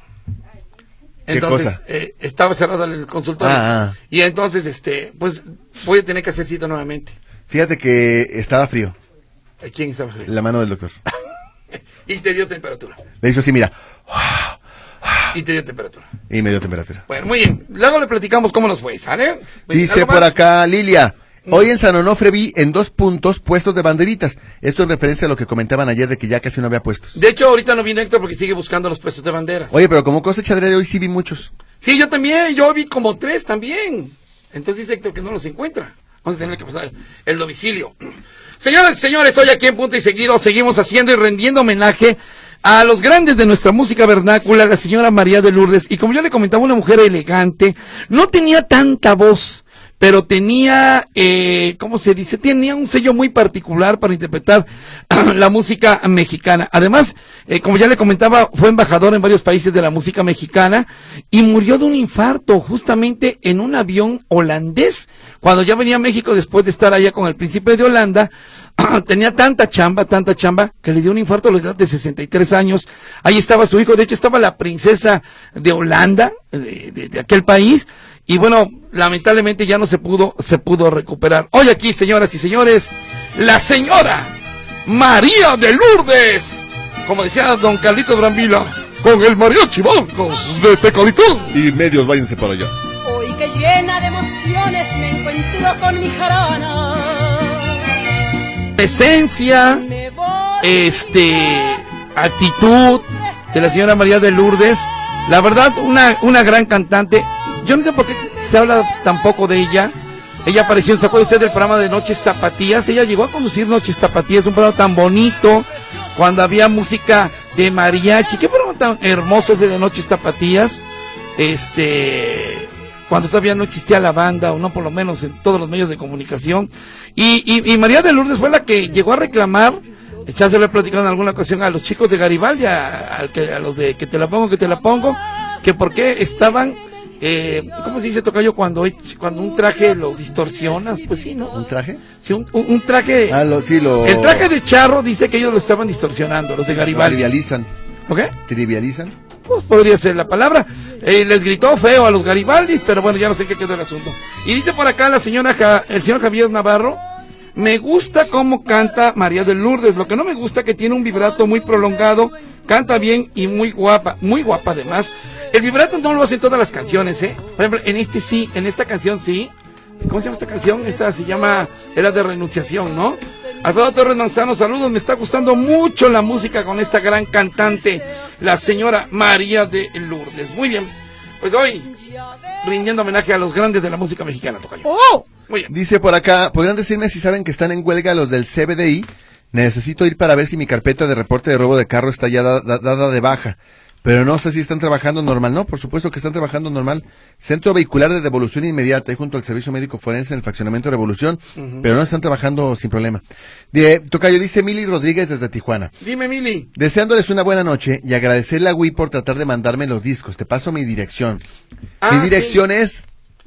¿Qué entonces, cosa? Eh, estaba cerrado el consultorio. Ah, ah. Y entonces, este, pues, voy a tener que hacer cita nuevamente. Fíjate que estaba frío. ¿Quién estaba frío? La mano del doctor. Y te dio temperatura. Le hizo así, mira. Y te dio temperatura. Y me dio temperatura. Bueno, muy bien. Luego le platicamos cómo nos fue, ¿sale? Dice por acá Lilia. Hoy en San Onofre vi en dos puntos puestos de banderitas. Esto en referencia a lo que comentaban ayer de que ya casi no había puestos. De hecho, ahorita no viene Héctor porque sigue buscando los puestos de banderas. Oye, pero como cosecha de hoy sí vi muchos. Sí, yo también. Yo vi como tres también. Entonces dice Héctor que no los encuentra. Vamos a tener que pasar el domicilio. Señoras y señores, hoy aquí en Punto y Seguido seguimos haciendo y rendiendo homenaje a los grandes de nuestra música vernácula, la señora María de Lourdes. Y como yo le comentaba, una mujer elegante, no tenía tanta voz, pero tenía, eh, ¿cómo se dice? Tenía un sello muy particular para interpretar la música mexicana. Además, eh, como ya le comentaba, fue embajador en varios países de la música mexicana y murió de un infarto justamente en un avión holandés. Cuando ya venía a México después de estar allá con el príncipe de Holanda, tenía tanta chamba, tanta chamba, que le dio un infarto a la edad de sesenta y tres años. Ahí estaba su hijo, de hecho estaba la princesa de Holanda, de, de, de aquel país, y bueno, lamentablemente ya no se pudo, se pudo recuperar. Hoy aquí, señoras y señores, la señora María de Lourdes. como decía don Carlitos Brambila, con el mariachi Marcos de Tecalitón. Y medios, váyanse para allá. Hoy que llena de emociones me encuentro con mi jarana. Presencia, Me voy este, actitud de la señora María de Lourdes. La verdad, una, una gran cantante. Yo no sé por qué se habla tan poco de ella. Ella apareció, ¿se acuerda usted del programa de Noches Tapatías? Ella llegó a conducir Noches Tapatías, un programa tan bonito, cuando había música de mariachi. Qué programa tan hermoso ese de Noches Tapatías. Este, cuando todavía no existía la banda, o no por lo menos en todos los medios de comunicación. Y, y, y María de Lourdes fue la que llegó a reclamar, ya se lo he platicado en alguna ocasión, a los chicos de Garibaldi, a, a, a los de que te la pongo, que te la pongo, que por qué estaban... Eh, ¿cómo se dice, tocayo, cuando cuando un traje lo distorsionas? Pues sí, ¿no? ¿Un traje? Sí, un, un, un traje. Ah, lo, sí, lo... El traje de charro dice que ellos lo estaban distorsionando, los de Lo Garibaldi. trivializan. ¿Ok? ¿Trivializan? Pues podría ser la palabra. Eh, les gritó feo a los Garibaldis, pero bueno, ya no sé qué quedó el asunto. Y dice por acá la señora, ja, el señor Javier Navarro, me gusta cómo canta María de Lourdes. Lo que no me gusta que tiene un vibrato muy prolongado, canta bien y muy guapa, muy guapa además. El vibrato no lo hacen todas las canciones, ¿eh? Por ejemplo, en este sí, en esta canción sí. ¿Cómo se llama esta canción? Esta se llama, era de renunciación, ¿no? Alfredo Torres Manzano, saludos, me está gustando mucho la música con esta gran cantante, la señora María de Lourdes. Muy bien, pues hoy, rindiendo homenaje a los grandes de la música mexicana, tocayo. ¡Oh! Muy bien. Dice por acá, ¿podrían decirme si saben que están en huelga los del C B D I? Necesito ir para ver si mi carpeta de reporte de robo de carro está ya da, da, dada de baja. Pero no sé si están trabajando normal. No, por supuesto que están trabajando normal. Centro Vehicular de Devolución Inmediata, junto al Servicio Médico Forense en el Fraccionamiento Revolución, uh-huh. Pero no están trabajando sin problema. De, tocayo, dice Mili Rodríguez desde Tijuana. Dime, Mili. Deseándoles una buena noche y agradecerle a Wii por tratar de mandarme los discos. Te paso mi dirección. Ah, mi dirección sí. es...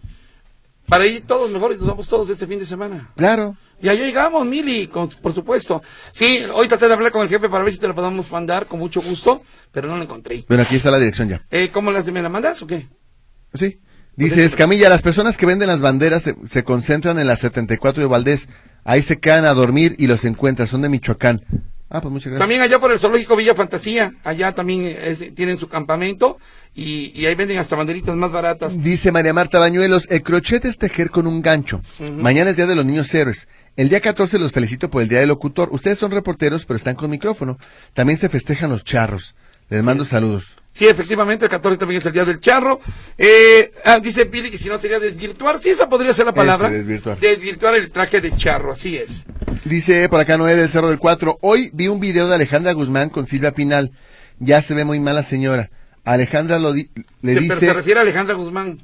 Para ir todos mejor y nos vamos todos este fin de semana. Claro. Ya llegamos, Mili, con, por supuesto. Sí, hoy traté de hablar con el jefe para ver si te lo podamos mandar con mucho gusto, pero no lo encontré. Bueno, aquí está la dirección ya. Eh, ¿Cómo las, me la mandas o qué? Sí. Dice Escamilla, las personas que venden las banderas se, se concentran en la setenta y cuatro de Valdés. Ahí se quedan a dormir y los encuentran. Son de Michoacán. Ah, pues muchas gracias. También allá por el zoológico Villa Fantasía. Allá también es, tienen su campamento y, y ahí venden hasta banderitas más baratas. Dice María Marta Bañuelos, el crochet es tejer con un gancho. Uh-huh. Mañana es Día de los Niños Héroes. El día catorce los felicito por el Día del Locutor. Ustedes son reporteros, pero están con micrófono. También se festejan los charros. Les sí. mando saludos. Sí, efectivamente, el catorce también es el Día del Charro. Eh, ah, dice Pili que si no sería desvirtuar. Sí, esa podría ser la palabra. Ese, desvirtuar. Desvirtuar el traje de charro, así es. Dice por acá Noé del Cerro del Cuatro. Hoy vi un video de Alejandra Guzmán con Silvia Pinal. Ya se ve muy mal la señora. Alejandra lo di le sí, dice... Pero se refiere a Alejandra Guzmán.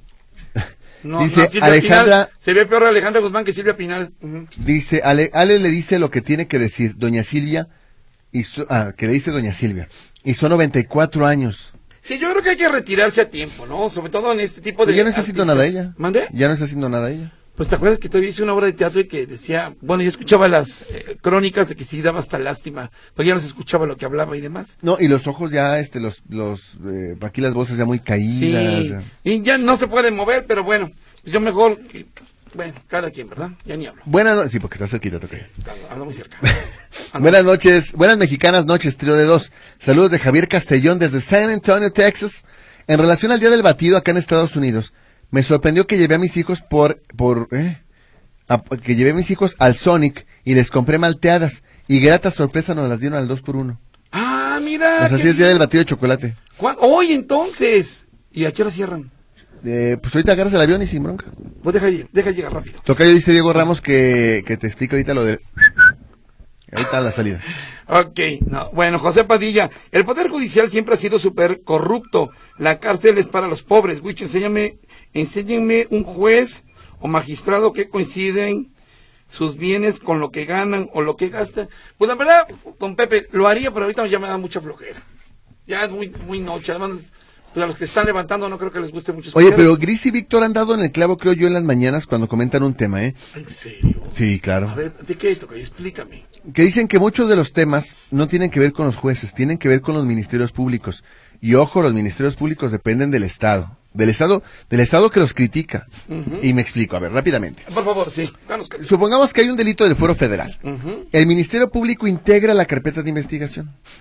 No, dice no, Silvia Alejandra... Pinal, se ve peor Alejandra Guzmán que Silvia Pinal. Uh-huh. Dice, Ale, Ale le dice lo que tiene que decir doña Silvia, y su, ah, que le dice doña Silvia, y son noventa y cuatro años. Sí, yo creo que hay que retirarse a tiempo, ¿no? Sobre todo en este tipo de... Pero ya no está haciendo nada ella. ¿Mande? Ya no está haciendo nada ella. Pues te acuerdas que todavía hice una obra de teatro y que decía, bueno, yo escuchaba las eh, crónicas de que sí daba hasta lástima, porque ya no se escuchaba lo que hablaba y demás. No, y los ojos ya, este, los, los, eh, aquí las voces ya muy caídas. Sí, ya. Y ya no se pueden mover, pero bueno, yo mejor, bueno, cada quien, ¿verdad? Ya ni hablo. Buenas noches, sí, porque está cerquita, toca. Sí, ando muy cerca. Ando buenas noches, buenas mexicanas noches, trío de dos. Saludos de Javier Castellón desde San Antonio, Texas. En relación al Día del Batido acá en Estados Unidos, me sorprendió que llevé a mis hijos por, por, eh, a, que llevé a mis hijos al Sonic y les compré malteadas y grata sorpresa nos las dieron al dos por uno. Ah, mira. Pues así es Día del Batido de chocolate. Hoy entonces. ¿Y a qué hora cierran? Eh, pues ahorita agarras el avión y sin bronca. Pues deja, deja llegar rápido. Tocayo dice Diego Ramos que, que te explica ahorita lo de... Ahorita la salida. Ok, no. Bueno, José Padilla, el Poder Judicial siempre ha sido súper corrupto. La cárcel es para los pobres. Wicho, enséñame, enséñenme un juez o magistrado que coinciden sus bienes con lo que ganan o lo que gastan. Pues la verdad, don Pepe, lo haría, pero ahorita ya me da mucha flojera. Ya es muy, muy noche. Además, pues a los que están levantando no creo que les guste mucho. Oye, pero Gris y Víctor han dado en el clavo, creo yo, en las mañanas cuando comentan un tema, ¿eh? ¿En serio? Sí, claro. A ver, ¿de qué toca? Explícame. Que dicen que muchos de los temas no tienen que ver con los jueces, tienen que ver con los ministerios públicos. Y ojo, los ministerios públicos dependen del Estado. Del Estado, del Estado que los critica. Uh-huh. Y me explico, a ver, rápidamente. Por favor, sí. Danos... Supongamos que hay un delito del fuero federal. Uh-huh. El Ministerio Público integra la carpeta de investigación.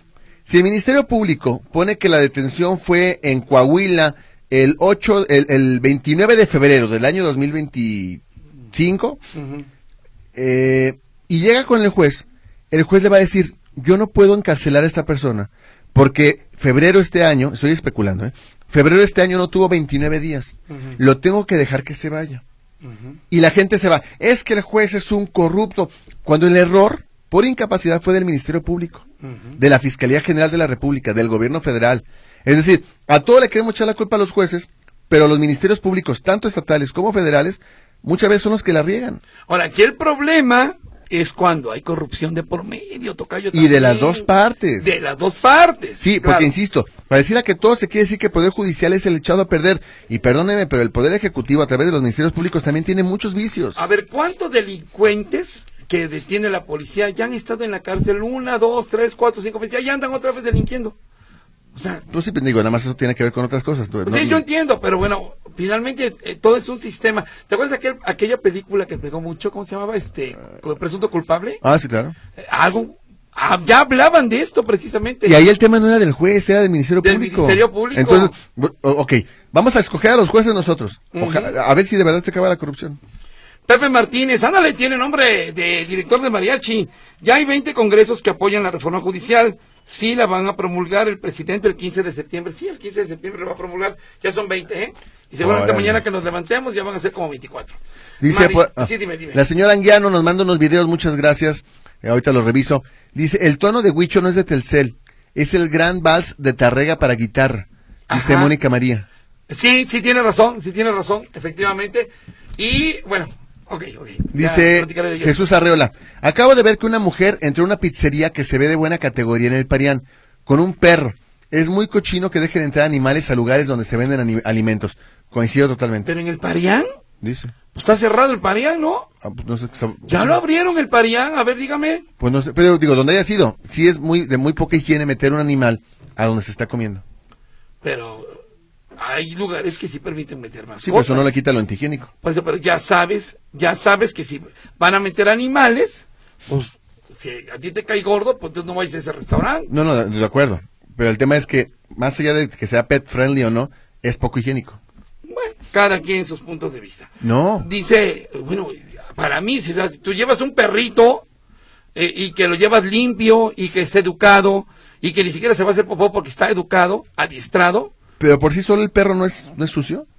Si el Ministerio Público pone que la detención fue en Coahuila el ocho, el, el veintinueve de febrero del año dos mil veinticinco, uh-huh. eh, y llega con el juez, el juez le va a decir, yo no puedo encarcelar a esta persona, porque febrero este año, estoy especulando, ¿eh? febrero este año no tuvo veintinueve días, uh-huh. lo tengo que dejar que se vaya. Uh-huh. Y la gente se va, es que el juez es un corrupto, cuando el error por incapacidad fue del Ministerio Público, uh-huh. de la Fiscalía General de la República, del Gobierno Federal. Es decir, a todo le queremos echar la culpa a los jueces, pero los ministerios públicos, tanto estatales como federales, muchas veces son los que la riegan. Ahora, aquí el problema es cuando hay corrupción de por medio, tocayo. Y de las dos partes. De las dos partes. Sí, porque claro. insisto, pareciera que todo se quiere decir que el Poder Judicial es el echado a perder. Y perdóneme, pero el Poder Ejecutivo a través de los ministerios públicos también tiene muchos vicios. A ver, ¿cuántos delincuentes que detiene la policía ya han estado en la cárcel? Una, dos, tres, cuatro, cinco veces, ya andan otra vez delinquiendo. O sea, tú sí, digo, nada más eso tiene que ver con otras cosas. ¿No? Sí, no, yo no. entiendo, pero bueno, finalmente eh, todo es un sistema. ¿Te acuerdas de aquel, aquella película que pegó mucho? ¿Cómo se llamaba? Este, Presunto Culpable. Ah, sí, claro. Eh, algo, ah, ya hablaban de esto precisamente. Y ahí el tema no era del juez, era del Ministerio del Público. Del Ministerio Público. Entonces, ok, vamos a escoger a los jueces nosotros. Ojalá, uh-huh. a ver si de verdad se acaba la corrupción. Pepe Martínez, ándale, tiene nombre de director de mariachi. Ya hay veinte congresos que apoyan la reforma judicial. Sí, la van a promulgar el presidente el quince de septiembre. Sí, el quince de septiembre lo va a promulgar. Ya son veinte, ¿eh? Y seguramente Órale. mañana que nos levantemos ya van a ser como veinticuatro. Dice, Mari, pues, ah, sí, dime, dime. La señora Anguiano nos manda unos videos, muchas gracias. Eh, ahorita los reviso. Dice, el tono de Huicho no es de Telcel, es el gran vals de Tárrega para guitarra. Dice Ajá. Mónica María. Sí, sí tiene razón, sí tiene razón, efectivamente. Y, bueno... Okay, okay. Dice Jesús Arreola, acabo de ver que una mujer entró a una pizzería que se ve de buena categoría en el Parián, con un perro. Es muy cochino que dejen entrar animales a lugares donde se venden alimentos. Coincido totalmente. ¿Pero en el Parián? Dice. Pues está cerrado el Parián, ¿no? Ah, pues no sé, ¿Ya lo abrieron el Parián? A ver, dígame. Pues no sé, pero digo, donde haya sido, sí es muy de muy poca higiene meter un animal a donde se está comiendo. Pero... hay lugares que sí permiten meter mascotas. Sí, pero eso no le quita lo antihigiénico. Pues, pero ya sabes, ya sabes que si van a meter animales, pues si a ti te cae gordo, pues entonces no vayas a ese restaurante. No, no, de acuerdo. Pero el tema es que, más allá de que sea pet friendly o no, es poco higiénico. Bueno, cada quien sus puntos de vista. No. Dice, bueno, para mí, si tú llevas un perrito eh, y que lo llevas limpio y que es educado y que ni siquiera se va a hacer popó porque está educado, adiestrado. Pero por sí solo el perro no es no es sucio.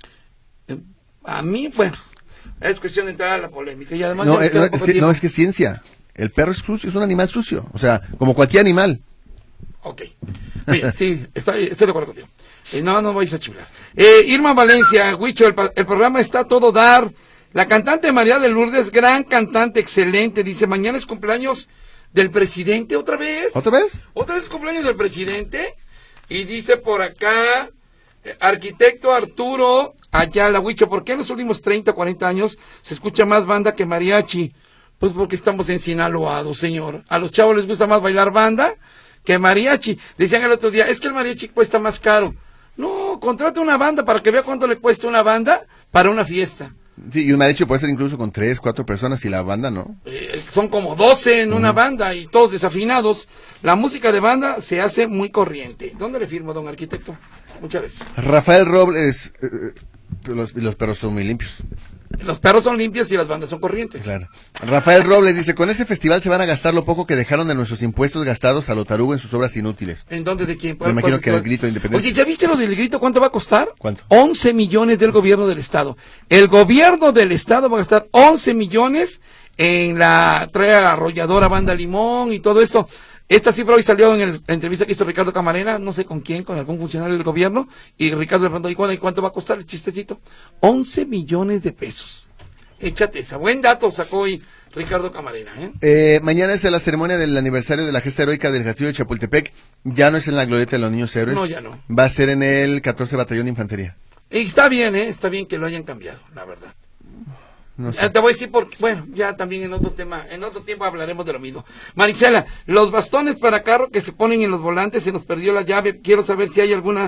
A mí, bueno, es cuestión de entrar a la polémica y además no, es, no, es que, no es que ciencia. El perro es sucio, es un animal sucio, o sea, como cualquier animal. Ok, mira, sí, estoy, estoy de acuerdo contigo. Eh, no, no vais a chiflar. Eh, Irma Valencia, Huicho, el, el programa está todo dar. La cantante María de Lourdes, gran cantante, excelente. Dice, mañana es cumpleaños del presidente, ¿otra vez? ¿Otra vez? ¿Otra vez cumpleaños del presidente? Y dice por acá, eh, arquitecto Arturo Ayala, Huicho, ¿por qué en los últimos treinta, cuarenta años se escucha más banda que mariachi? Pues porque estamos en Sinaloa, señor. A los chavos les gusta más bailar banda que mariachi. Decían el otro día, es que el mariachi cuesta más caro. No, contrata una banda para que vea cuánto le cuesta una banda para una fiesta. Sí, y un mariachi puede ser incluso con tres, cuatro personas y la banda no. Eh, son como doce en uh-huh. una banda y todos desafinados. La música de banda se hace muy corriente. ¿Dónde le firmo, don arquitecto? Muchas gracias. Rafael Robles, eh, los, los perros son muy limpios. Los perros son limpios y las bandas son corrientes. Claro. Rafael Robles dice, con ese festival se van a gastar lo poco que dejaron de nuestros impuestos gastados a lo tarugo en sus obras inútiles. ¿En dónde? ¿De quién? Me imagino que el Grito de Independencia. Oye, ¿ya viste lo del Grito? ¿Cuánto va a costar? ¿Cuánto? once millones del gobierno del estado. El gobierno del estado va a gastar once millones en la trae arrolladora Banda Limón y todo esto. Esta cifra hoy salió en el, la entrevista que hizo Ricardo Camarena, no sé con quién, con algún funcionario del gobierno, y Ricardo le preguntó, ¿y cuánto, ¿y cuánto va a costar el chistecito? once millones de pesos. Échate esa. Buen dato sacó hoy Ricardo Camarena, ¿eh? Eh, mañana es la ceremonia del aniversario de la gesta heroica del Castillo de Chapultepec. Ya no es en la glorieta de los niños héroes. No, ya no. Va a ser en el catorce Batallón de Infantería. Y está bien, ¿eh? Está bien que lo hayan cambiado, la verdad. No sé. Eh, te voy a decir porque, bueno, ya también en otro tema, en otro tiempo hablaremos de lo mismo. Marisela, los bastones para carro que se ponen en los volantes, se nos perdió la llave. Quiero saber si hay alguna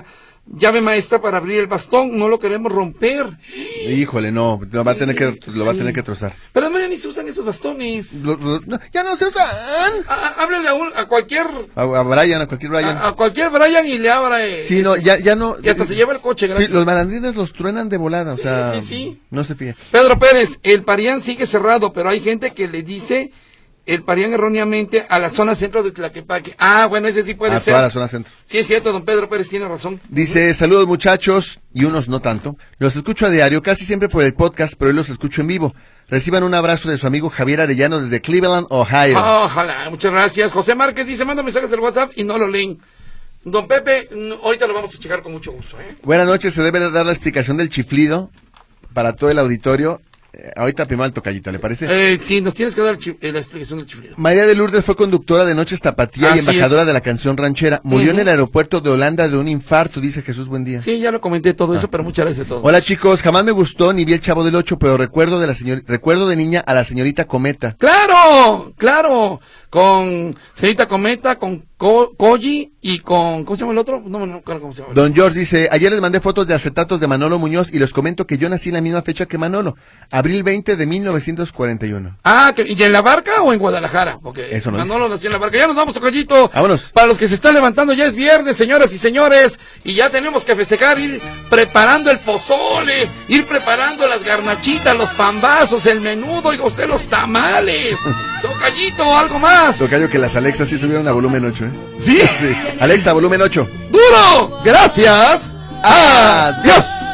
llave maestra para abrir el bastón, no lo queremos romper. Híjole, no, lo va a tener que, lo va a Sí. tener que trozar. Pero además ya ni se usan esos bastones. Lo- lo- no, ya no se usan. A- a- háblele a, un, a cualquier A, a Brian, a cualquier Brian. a, a cualquier Brian y le abra. eh, sí, no, ya, ya no. y hasta se lleva el coche, Sí, gracias. los malandrines los truenan de volada, Sí, o sea. sí, sí. No se fije. Pedro Pérez, el Parián sigue cerrado, pero hay gente que le dice el Parián erróneamente a la zona centro de Tlaquepaque. Ah, bueno, ese sí puede A ser. toda la zona centro. Sí, es cierto, don Pedro Pérez tiene razón. Dice, saludos muchachos, y unos no tanto. Los escucho a diario, casi siempre por el podcast, pero hoy los escucho en vivo. Reciban un abrazo de su amigo Javier Arellano desde Cleveland, Ohio. Ah, ojalá, muchas gracias. José Márquez dice, manda mensajes del WhatsApp y no lo leen. Don Pepe, no, ahorita lo vamos a checar con mucho gusto, ¿eh? Buenas noches, se debe de dar la explicación del chiflido para todo el auditorio. Eh, ahorita primero el tocallito, ¿le parece? Eh, sí, nos tienes que dar el chi- eh, la explicación del chiflido. María de Lourdes fue conductora de Noches Tapatía y Así embajadora es. de la canción ranchera. Murió Ujú. en el aeropuerto de Holanda de un infarto, dice Jesús, buen día. Sí, ya lo comenté todo eso, pero muchas gracias a todos. Hola chicos, jamás me gustó ni vi el Chavo del Ocho, pero recuerdo de la señor, recuerdo de niña a la señorita Cometa. ¡Claro! ¡Claro! Con señorita Cometa, con Co Koji y con... ¿Cómo se llama el otro? No, no, no, ¿cómo se llama? Don George dice, ayer les mandé fotos de acetatos de Manolo Muñoz y les comento que yo nací en la misma fecha que Manolo, abril veinte de mil novecientos cuarenta y uno. Ah, que- ¿y en la barca o en Guadalajara? Porque Eso no Manolo nació en la barca. Ya nos vamos, Tocayito. Vámonos. Para los que se están levantando, ya es viernes, señoras y señores, y ya tenemos que festejar, ir preparando el pozole, ir preparando las garnachitas, los pambazos, el menudo, y usted los tamales. Tocayito, algo más. Tocayo que las Alexas sí subieron a volumen ocho, ¿eh? ¿Sí? Sí. Alexa, volumen ocho. ¡Duro! Gracias. Adiós.